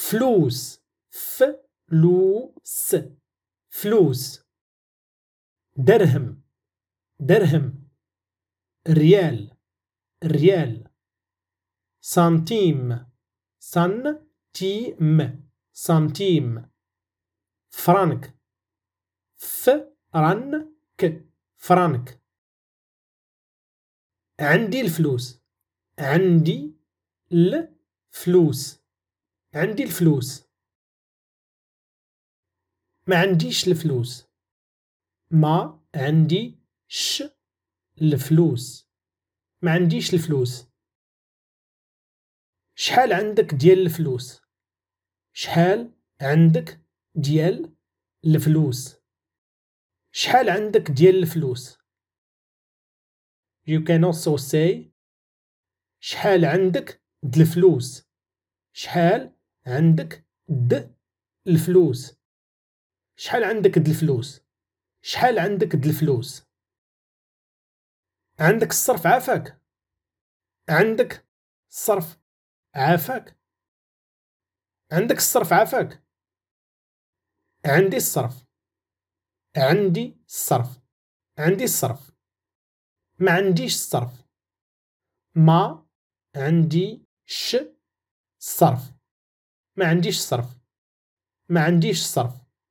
فلوس فلوس فلوس. درهم درهم. ريال ريال. سنتيم سنتيم سنتيم. فرانك فرنك فرانك. عندي الفلوس عندي الفلوس عندي الفلوس. ما عنديش الفلوس ما عنديش الفلوس ما عنديش الفلوس. شحال عندك ديال الفلوس شحال عندك ديال الفلوس شحال عندك ديال الفلوس. You can also say شحال عندك د الفلوس شحال عندك د الفلوس شحال عندك د الفلوس شحال عندك د الفلوس. عندك الصرف عافاك عندك الصرف عافاك عندك الصرف عافاك. عندي الصرف عندي الصرف عندي الصرف. ما عنديش الصرف ما عنديش الصرف ما عنديش الصرف ما عنديش الصرف.